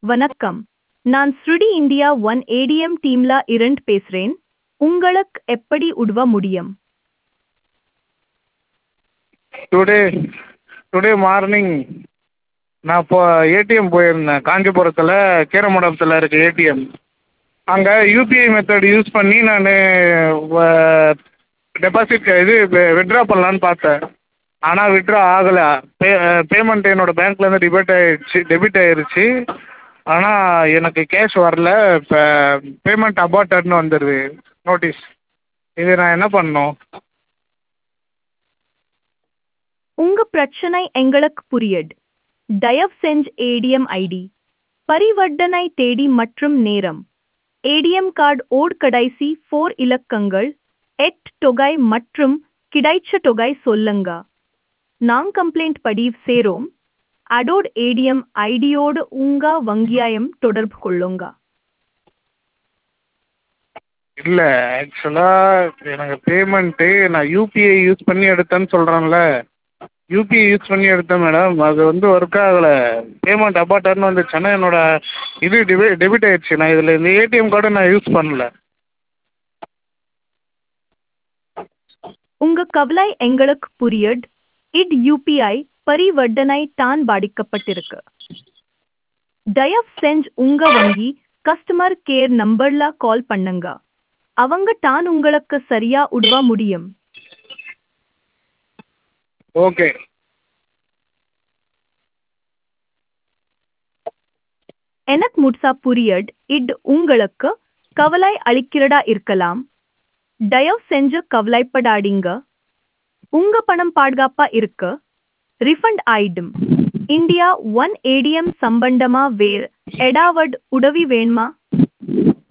வணக்கம். நான் ஸ்ருடி India one ATM டீம்ல இருந்து பேசுறேன். உங்களுக்கு எப்படி உதவ முடியும்? டுடே டுடே மார்னிங் நான் இப்போ ஏடிஎம் போயிருந்தேன். காஞ்சிபுரத்தில் கீரமண்டபத்தில் இருக்க ஏடிஎம். அங்கே யூபிஐ மெத்தட் யூஸ் பண்ணி நான் டெபாசிட் வித்ட்ரா பண்ணலான்னு பார்த்தேன். ஆனால் வித்ட்ரா ஆகலை. பேமெண்ட் என்னோடய பேங்க்லேருந்து டெபிட் ஆயிடுச்சு. ஆனால் எனக்கு கேஷ் வரல. இப்போ பேமெண்ட் அபார்ட்டட்னு வந்துடுது நோட்டீஸ். இது நான் என்ன பண்ணணும்? உங்க பிரச்சனை எங்களுக்கு புரியுது. தயவு செஞ்சு ஏடிஎம் ஐடி, பரிவர்த்தனை தேதி மற்றும் நேரம், ஏடிஎம் கார்டு ஓட் கடைசி 4 இலக்கங்கள், தொகை மற்றும் கிடைச்ச தொகை சொல்லுங்க. நான் கம்ப்ளைண்ட் பதிவு செய்றோம். அதோட ஏடிஎம் ஐடியோடு உங்க வங்கியாயம் தொடர்பு கொள்ளுங்க. இல்லை, ஆக்சுவலாக எனக்கு பேமெண்ட்டு நான் யூபிஐ யூஸ் பண்ணி எடுத்தேன்னு சொல்கிறேன்ல. யூபிஐ யூஸ் பண்ணி எடுத்தேன் மேடம். அது ஒர்க் ஆகலை. பேமெண்ட் அபார்ட்டட்னு வந்துச்சு. ஆனால் டெபிட் ஆயிடுச்சு. நான் இதில் இந்த ஏடிஎம் கார்டை நான் யூஸ் பண்ணல. உங்க கவலை எங்களுக்கு புரியுது. இது யூபிஐ பரிவர்த்தனை தான் பாதிக்கப்பட்டிருக்கு. தயவு செஞ்சு உங்க வங்கி கஸ்டமர் கேர் நம்பர்ல கால் பண்ணுங்க. அவங்க தான் உங்களுக்கு சரியா உதவ முடியும். ஓகே. எனக்கு முழுசா புரியுது. இது உங்களுக்கு கவலை அளிக்கிறதா இருக்கலாம். தயவு செஞ்சு கவலைப்படாதீங்க. உங்க பணம் பாதுகாப்பா இருக்கு. ரிஃபண்ட் ஆயிடும். இந்தியா ஒன் ஏடிஎம் சம்பந்தமா வேறு ஏதாவது உதவி வேணுமா?